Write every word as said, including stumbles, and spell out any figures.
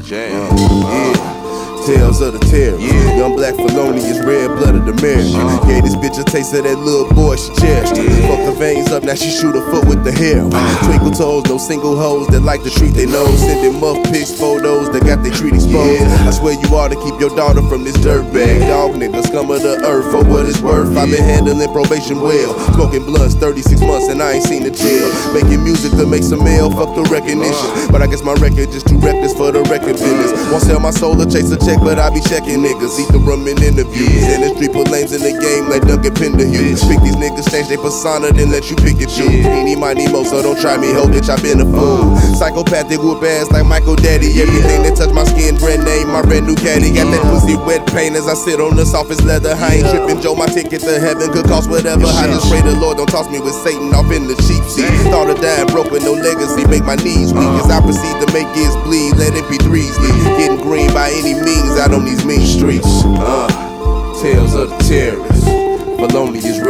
Jam. Uh, yeah. Tales of the terror. Yeah. Young black felonious, red blooded American. Uh. Gave this bitch a taste of that little boy she cherished. Yeah. Fuck the veins up, now she shoot her foot with the hair. Uh. Twinkle toes, no single hoes that like to treat their nose. Sending muff pics, photos that got their treat exposed. Yeah. I swear you ought to keep your daughter from this dirtbag. Dog nigga, scum of the earth for what it's worth. Yeah. I've been handling probation well. Smoking blunts thirty-six months and I ain't seen the jail. Making music to make some mail, fuck the recognition. Uh. But I guess my record just too reckless for the record business. Won't sell my soul or chase a check, but I be checking niggas, eat the rum in interviews. Yeah. And the street put lames in the game like Duncan Penderhughes. Pick these niggas, change their persona, then let you pick and choose. Yeah. Eeny, miny, mo, so don't try me, ho, bitch, I been a fool. Psychopathic whoop ass like Michael Daddy. Everything that touch my skin, brand name, my brand new caddy. Got that pussy wet pain as I sit on the softest leather. I ain't tripping, Joe, my ticket to heaven could cost whatever. I just pray the Lord don't toss me with Satan off in the cheap seat. Thought of dying broke with no legacy, make my knees weak. As I proceed to make his bleed, let M P threes lead. Getting green by any means out on these mean streets. Uh, tales of the terrorists. Felonious